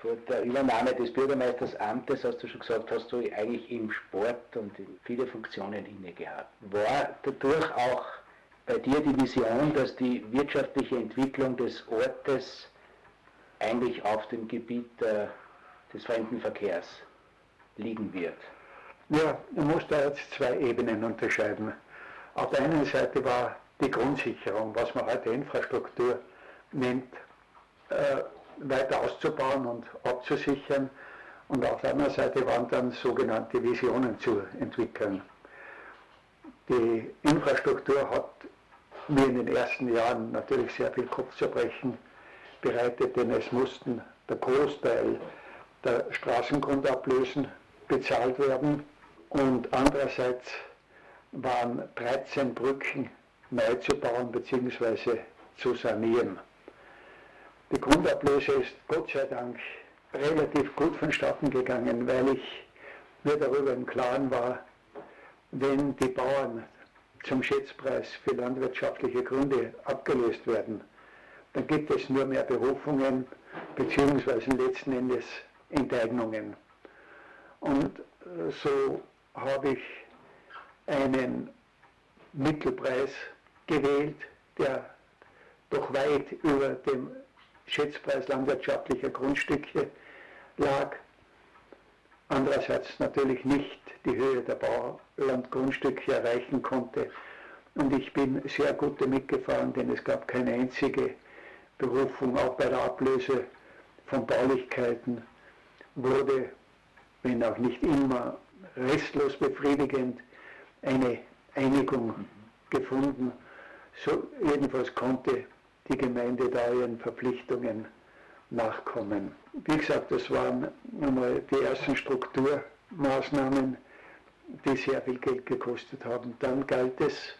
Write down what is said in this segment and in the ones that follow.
Vor der Übernahme des Bürgermeistersamtes, hast du schon gesagt, hast du eigentlich im Sport und in viele Funktionen inne gehabt. War dadurch auch bei dir die Vision, dass die wirtschaftliche Entwicklung des Ortes eigentlich auf dem Gebiet des Fremdenverkehrs liegen wird? Ja, man muss da jetzt zwei Ebenen unterscheiden. Auf der einen Seite war die Grundsicherung, was man heute Infrastruktur nennt, weiter auszubauen und abzusichern. Und auf der anderen Seite waren dann sogenannte Visionen zu entwickeln. Die Infrastruktur hat mir in den ersten Jahren natürlich sehr viel Kopfzerbrechen bereitet, denn es mussten der Großteil der Straßengrundablösen bezahlt werden und andererseits waren 13 Brücken neu zu bauen bzw. zu sanieren. Die Grundablöse ist Gott sei Dank relativ gut vonstatten gegangen, weil ich mir darüber im Klaren war, wenn die Bauern zum Schätzpreis für landwirtschaftliche Gründe abgelöst werden, dann gibt es nur mehr Berufungen bzw. letzten Endes Enteignungen. Und so habe ich einen Mittelpreis gewählt, der doch weit über dem Schätzpreis landwirtschaftlicher Grundstücke lag. Andererseits natürlich nicht die Höhe der Baulandgrundstücke erreichen konnte. Und ich bin sehr gut damit gefahren, denn es gab keine einzige Berufung. Auch bei der Ablöse von Baulichkeiten wurde, wenn auch nicht immer restlos befriedigend, eine Einigung gefunden. So jedenfalls konnte die Gemeinde da ihren Verpflichtungen nachkommen. Wie gesagt, das waren einmal die ersten Strukturmaßnahmen, die sehr viel Geld gekostet haben. Dann galt es,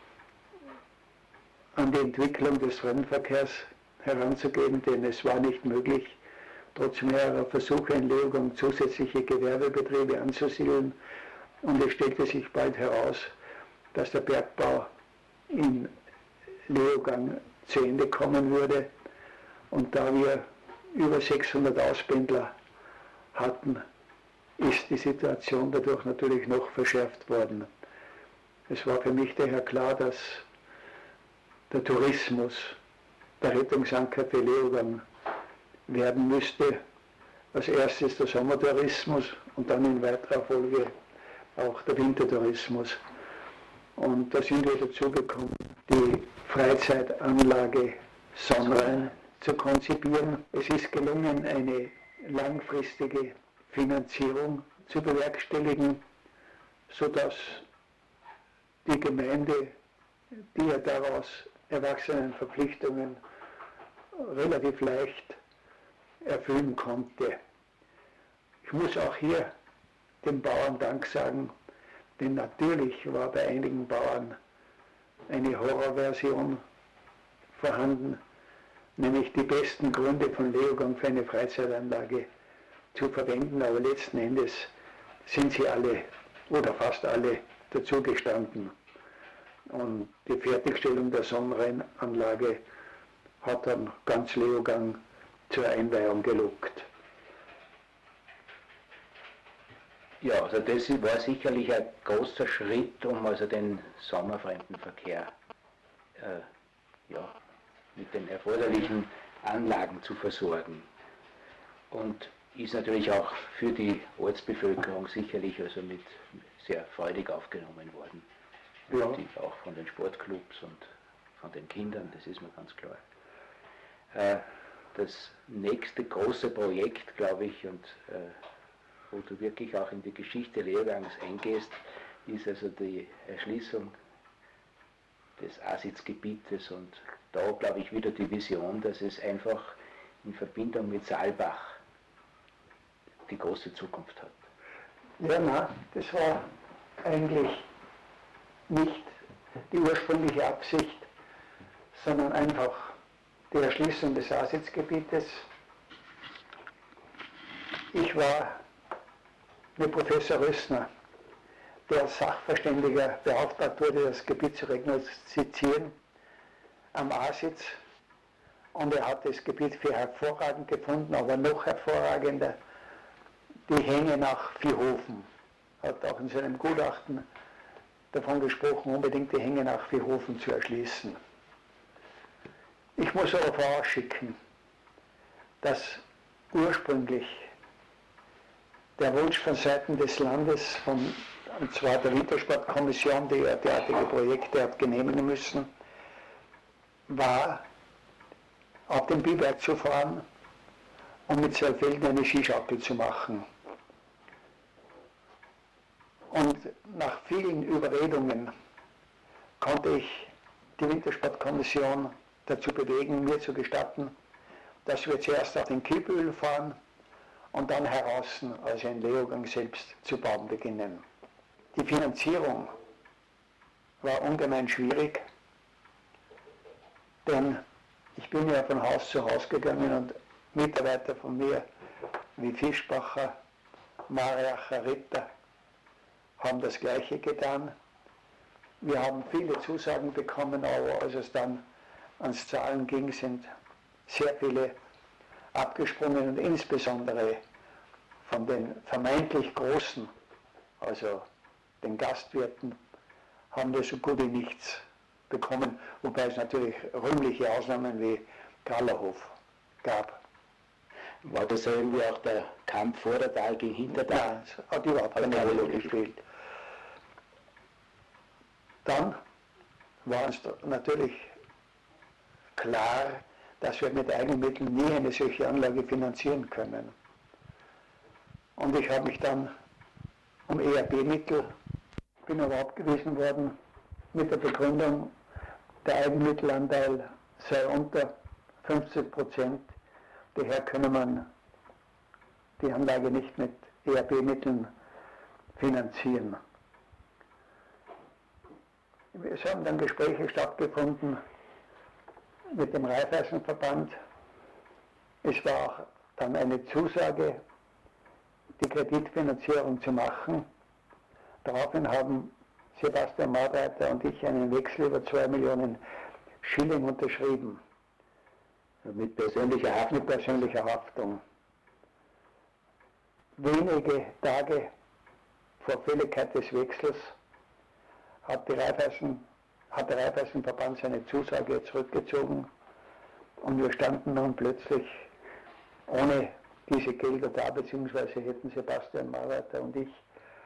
an die Entwicklung des Fremdenverkehrs heranzugehen, denn es war nicht möglich, trotz mehrerer Versuche in Leogang zusätzliche Gewerbebetriebe anzusiedeln. Und es stellte sich bald heraus, dass der Bergbau in Leogang zu Ende kommen würde. Und da wir über 600 Auspendler hatten, ist die Situation dadurch natürlich noch verschärft worden. Es war für mich daher klar, dass der Tourismus der Rettungsanker für Leogang werden müsste. Als erstes der Sommertourismus und dann in weiterer Folge auch der Wintertourismus. Und da sind wir dazu gekommen, die Freizeitanlage Sonnrhein zu konzipieren. Es ist gelungen, eine langfristige Finanzierung zu bewerkstelligen, sodass die Gemeinde die ja daraus erwachsenen Verpflichtungen relativ leicht erfüllen konnte. Ich muss auch hier den Bauern Dank sagen, denn natürlich war bei einigen Bauern eine Horrorversion vorhanden, nämlich die besten Gründe von Leogang für eine Freizeitanlage zu verwenden, aber letzten Endes sind sie alle oder fast alle dazu gestanden. Und die Fertigstellung der Sonnrheinanlage hat dann ganz Leogang zur Einweihung gelockt. Ja, also das war sicherlich ein großer Schritt, um also den Sommerfremdenverkehr mit den erforderlichen Anlagen zu versorgen. Und ist natürlich auch für die Ortsbevölkerung sicherlich also mit sehr freudig aufgenommen worden. Ja. Auch von den Sportclubs und von den Kindern, das ist mir ganz klar. Das nächste große Projekt, glaube ich, und wo du wirklich auch in die Geschichte Leogangs eingehst, ist also die Erschließung des Asitzgebietes und da glaube ich wieder die Vision, dass es einfach in Verbindung mit Saalbach die große Zukunft hat. Ja, nein, das war eigentlich nicht die ursprüngliche Absicht, sondern einfach die Erschließung des Asitzgebietes. Ich war mit Professor Rössner, der als Sachverständiger beauftragt wurde, das Gebiet zu rekognoszieren, am Asitz Und er hat das Gebiet für hervorragend gefunden, aber noch hervorragender, die Hänge nach Vierhofen. Er hat auch in seinem Gutachten davon gesprochen, unbedingt die Hänge nach Vierhofen zu erschließen. Ich muss aber vorausschicken, dass ursprünglich der Wunsch von Seiten des Landes, und zwar der Wintersportkommission, die ja derartige Projekte hat genehmigen müssen, war, auf den Biberg zu fahren und mit Saalfelden eine Skischaukel zu machen. Und nach vielen Überredungen konnte ich die Wintersportkommission dazu bewegen, mir zu gestatten, dass wir zuerst auf den Kiebühl fahren und dann heraus, also in Leogang selbst, zu bauen beginnen. Die Finanzierung war ungemein schwierig, denn ich bin ja von Haus zu Haus gegangen und Mitarbeiter von mir wie Fischbacher, Mariacher, Ritter haben das Gleiche getan. Wir haben viele Zusagen bekommen, aber als es dann ans Zahlen ging, sind sehr viele abgesprungen und insbesondere von den vermeintlich Großen, also den Gastwirten, haben wir so gut wie nichts bekommen, wobei es natürlich rühmliche Ausnahmen wie Gallerhof gab. War das irgendwie auch der Kampf Vordertal gegen Hintertal? Nein, es hat überhaupt keine Rolle gespielt. Dann war uns natürlich klar, dass wir mit Eigenmitteln nie eine solche Anlage finanzieren können. Und ich habe mich dann um ERB-Mittel, bin aber abgewiesen worden mit der Begründung, der Eigenmittelanteil sei unter 50%, daher könne man die Anlage nicht mit ERB-Mitteln finanzieren. Es haben dann Gespräche stattgefunden mit dem Raiffeisenverband. Es war auch dann eine Zusage, die Kreditfinanzierung zu machen. Daraufhin haben Sebastian Marreiter und ich einen Wechsel über 2 Millionen Schilling unterschrieben. Mit persönlicher Haftung. Wenige Tage vor Fälligkeit des Wechsels hat der Raiffeisenverband seine Zusage zurückgezogen und wir standen nun plötzlich ohne diese Gelder da, beziehungsweise hätten Sebastian Marreiter und ich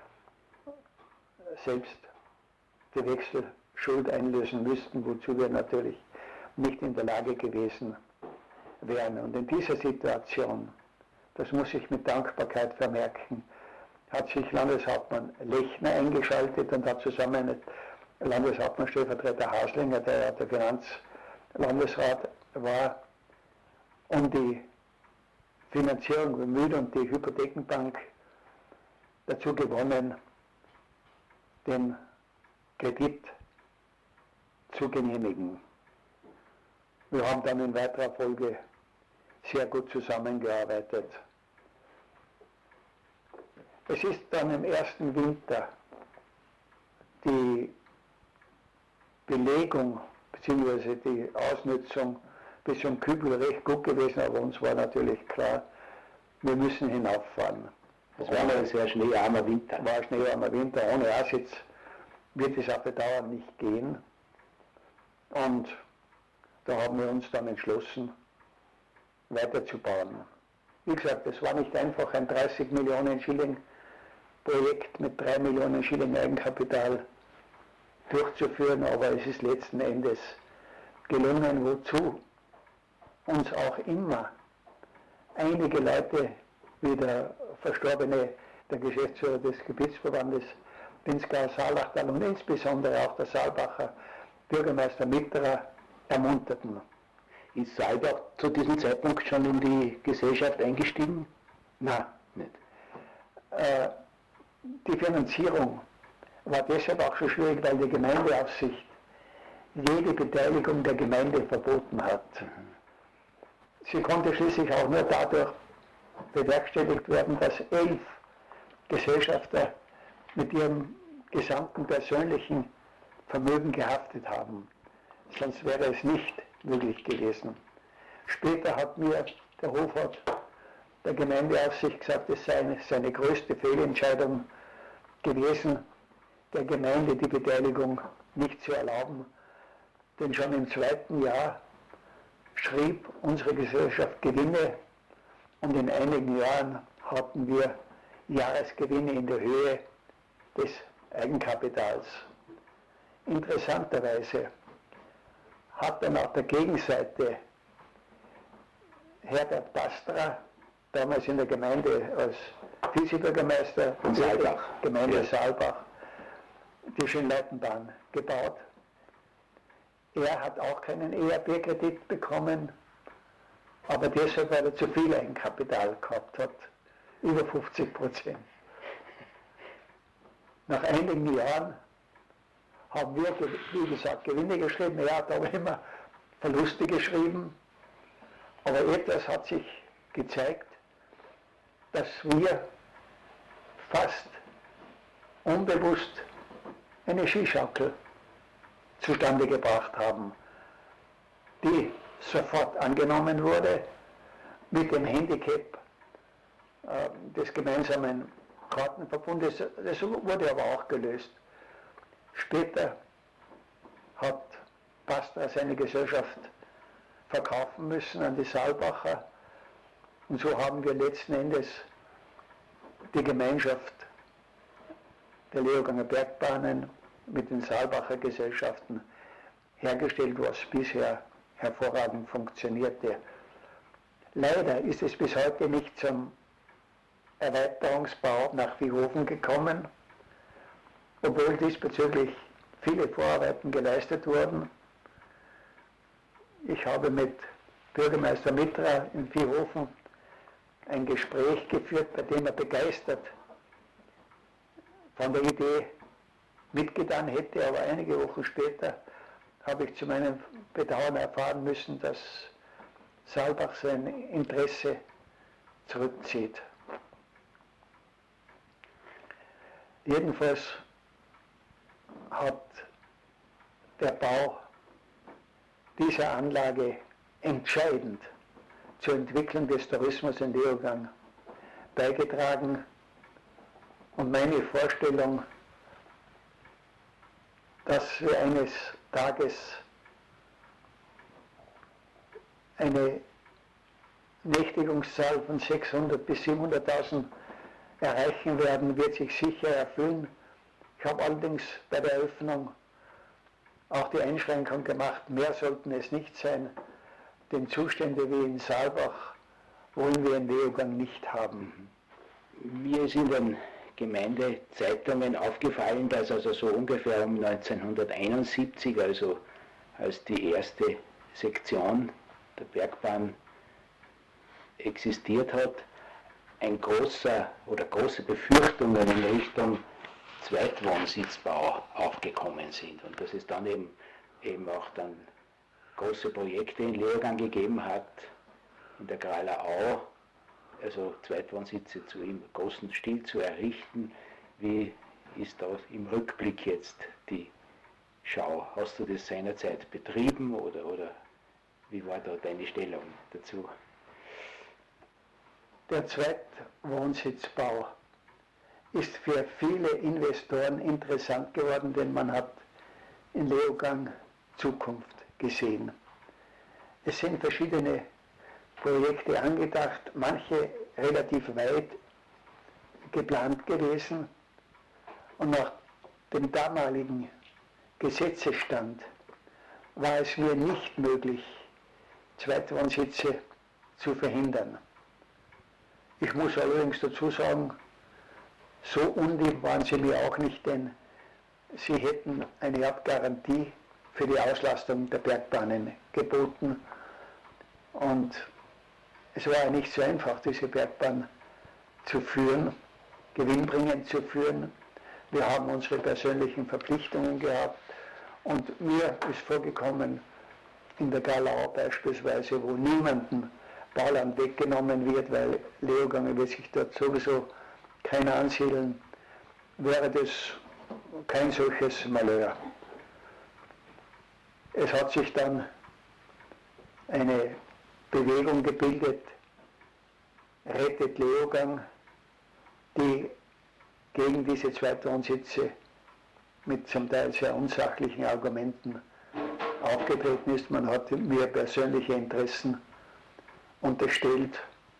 selbst die Wechselschuld einlösen müssten, wozu wir natürlich nicht in der Lage gewesen wären. Und in dieser Situation, das muss ich mit Dankbarkeit vermerken, hat sich Landeshauptmann Lechner eingeschaltet und hat zusammen mit Landeshauptmann Stellvertreter Haslinger, der ja der Finanzlandesrat war, um die Finanzierung bemüht und die Hypothekenbank dazu gewonnen, den Kredit zu genehmigen. Wir haben dann in weiterer Folge sehr gut zusammengearbeitet. Es ist dann im ersten Winter die Belegung bzw. die Ausnutzung bis zum Kübel recht gut gewesen, aber uns war natürlich klar, wir müssen hinauffahren. Es war ein sehr schneearmer Winter. War ein schneearmer Winter, ohne Aussitz wird es auf die Dauer nicht gehen. Und da haben wir uns dann entschlossen, weiterzubauen. Wie gesagt, es war nicht einfach, ein 30 Millionen Schilling Projekt mit 3 Millionen Schilling Eigenkapital durchzuführen, aber es ist letzten Endes gelungen, wozu uns auch immer einige Leute, wie der verstorbene, der Geschäftsführer des Gebietsverbandes Pinzgau-Saalachtal und insbesondere auch der Saalbacher Bürgermeister Mitterer ermunterten. Ist Saalbach zu diesem Zeitpunkt schon in die Gesellschaft eingestiegen? Nein, nicht. Die Finanzierung war deshalb auch so schwierig, weil die Gemeindeaufsicht jede Beteiligung der Gemeinde verboten hat. Sie konnte schließlich auch nur dadurch bewerkstelligt werden, dass 11 Gesellschafter mit ihrem gesamten persönlichen Vermögen gehaftet haben. Sonst wäre es nicht möglich gewesen. Später hat mir der Hofrat der Gemeindeaufsicht gesagt, es sei seine größte Fehlentscheidung gewesen, der Gemeinde die Beteiligung nicht zu erlauben. Denn schon im zweiten Jahr schrieb unsere Gesellschaft Gewinne und in einigen Jahren hatten wir Jahresgewinne in der Höhe des Eigenkapitals. Interessanterweise hat dann auf der Gegenseite Herbert Pastra, damals in der Gemeinde als Vizebürgermeister in Saalbach, Gemeinde Saalbach, die Schönleitenbahn gebaut. Er hat auch keinen ERB-Kredit bekommen, aber deshalb, weil er zu viel Eigenkapital gehabt hat, über 50%. Nach einigen Jahren haben wir, wie gesagt, Gewinne geschrieben, er hat aber immer Verluste geschrieben, aber etwas hat sich gezeigt, dass wir fast unbewusst eine Skischaukel zustande gebracht haben, die sofort angenommen wurde mit dem Handicap des gemeinsamen Kartenverbundes. Das wurde aber auch gelöst. Später hat Pastra seine Gesellschaft verkaufen müssen an die Saalbacher und so haben wir letzten Endes die Gemeinschaft der Leoganger Bergbahnen mit den Saalbacher Gesellschaften hergestellt, was bisher hervorragend funktionierte. Leider ist es bis heute nicht zum Erweiterungsbau nach Viehofen gekommen, obwohl diesbezüglich viele Vorarbeiten geleistet wurden. Ich habe mit Bürgermeister Mitra in Viehofen ein Gespräch geführt, bei dem er begeistert von der Idee mitgetan hätte, aber einige Wochen später habe ich zu meinem Bedauern erfahren müssen, dass Saalbach sein Interesse zurückzieht. Jedenfalls hat der Bau dieser Anlage entscheidend zur Entwicklung des Tourismus in Leogang beigetragen und meine Vorstellung, dass wir eines Tages eine Nächtigungszahl von 600.000 bis 700.000 erreichen werden, wird sich sicher erfüllen. Ich habe allerdings bei der Eröffnung auch die Einschränkung gemacht, mehr sollten es nicht sein, denn Zustände wie in Saalbach wollen wir in Leogang nicht haben. Mir ist in den Gemeindezeitungen aufgefallen, dass also so ungefähr um 1971, also als die erste Sektion der Bergbahn existiert hat, ein große Befürchtungen in Richtung Zweitwohnsitzbau aufgekommen sind und dass es dann eben auch dann große Projekte in Leogang gegeben hat, in der Graler Au, also Zweitwohnsitze im großen Stil zu errichten. Wie ist da im Rückblick jetzt die Schau? Hast du das seinerzeit betrieben oder wie war da deine Stellung dazu? Der Zweitwohnsitzbau ist für viele Investoren interessant geworden, denn man hat in Leogang Zukunft gesehen. Es sind verschiedene Projekte angedacht, manche relativ weit geplant gewesen und nach dem damaligen Gesetzesstand war es mir nicht möglich, Zweitwohnsitze zu verhindern. Ich muss allerdings dazu sagen, so unlieb waren sie mir auch nicht, denn sie hätten eine Art Garantie für die Auslastung der Bergbahnen geboten und es war ja nicht so einfach, diese Bergbahn zu führen, gewinnbringend zu führen. Wir haben unsere persönlichen Verpflichtungen gehabt und mir ist vorgekommen, in der Galau beispielsweise, wo niemandem Bauland weggenommen wird, weil Leogang wird sich dort sowieso keiner ansiedeln, wäre das kein solches Malheur. Es hat sich dann eine Bewegung gebildet, Rettet Leogang, die gegen diese Zweitwohnsitze mit zum Teil sehr unsachlichen Argumenten aufgetreten ist. Man hat mir persönliche Interessen unterstellt.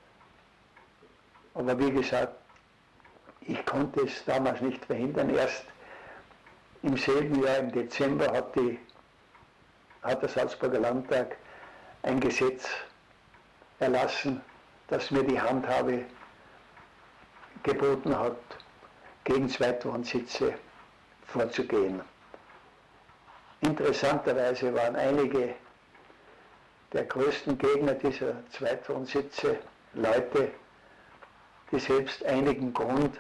Aber wie gesagt, ich konnte es damals nicht verhindern. Erst im selben Jahr, im Dezember, hat der Salzburger Landtag ein Gesetz erlassen, das mir die Handhabe geboten hat, gegen Zweitwohnsitze vorzugehen. Interessanterweise waren einige der größten Gegner dieser Zweitwohnsitze Leute, die selbst einigen Grund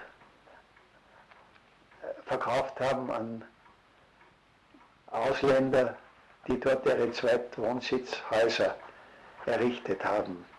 verkauft haben an Ausländer, die dort ihre Zweitwohnsitzhäuser errichtet haben.